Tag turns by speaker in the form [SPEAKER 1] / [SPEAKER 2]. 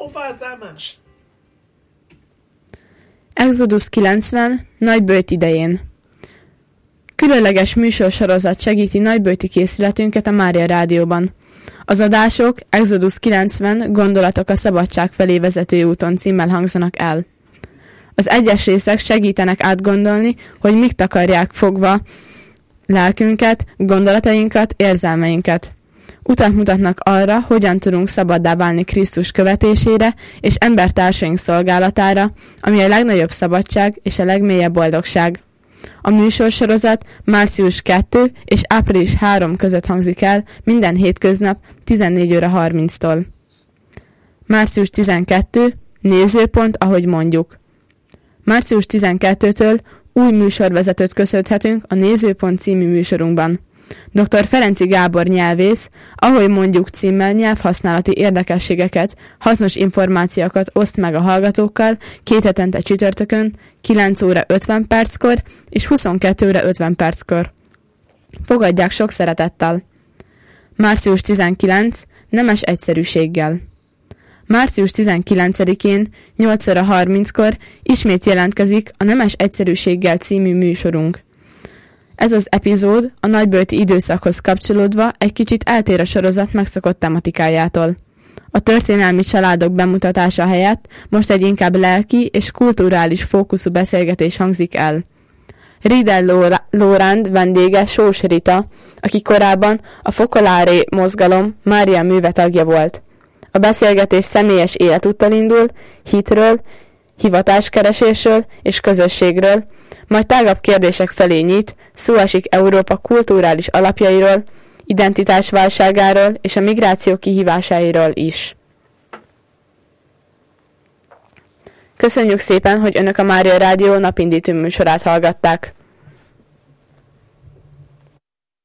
[SPEAKER 1] Exodus 90. Nagyböjt idején. Különleges műsorsorozat segíti nagyböjti készületünket a Mária Rádióban. Az adások Exodus 90. Gondolatok a szabadság felé vezető úton címmel hangzanak el. Az egyes részek segítenek átgondolni, hogy mik takarják fogva lelkünket, gondolatainkat, érzelmeinket. Utat mutatnak arra, hogyan tudunk szabaddá válni Krisztus követésére és embertársaink szolgálatára, ami a legnagyobb szabadság és a legmélyebb boldogság. A műsorsorozat március 2 és április 3 között hangzik el minden hétköznap 14:30-tól. Március 12. Nézőpont, ahogy mondjuk. Március 12-től új műsorvezetőt köszönhetünk a Nézőpont című műsorunkban. Dr. Ferenci Gábor nyelvész, ahogy mondjuk címmel nyelvhasználati érdekességeket, hasznos információkat oszt meg a hallgatókkal 2 hetente csütörtökön, 9 óra 50 perckor és 22 óra 50 perckor. Fogadják sok szeretettel! Március 19. Nemes egyszerűséggel. Március 19-én 8 óra 30-kor ismét jelentkezik a Nemes egyszerűséggel című műsorunk. Ez az epizód a nagyböjti időszakhoz kapcsolódva egy kicsit eltér a sorozat megszokott tematikájától. A történelmi családok bemutatása helyett most egy inkább lelki és kulturális fókuszú beszélgetés hangzik el. Riedel Lóránd vendége Sós Rita, aki korábban a Focolare mozgalom Mária műve tagja volt. A beszélgetés személyes életúttal indul, hitről, hivatáskeresésről és közösségről, majd tágabb kérdések felé nyit, szó esik Európa kulturális alapjairól, identitásválságáról és a migráció kihívásairól is. Köszönjük szépen, hogy Önök a Mária Rádió napindító műsorát hallgatták!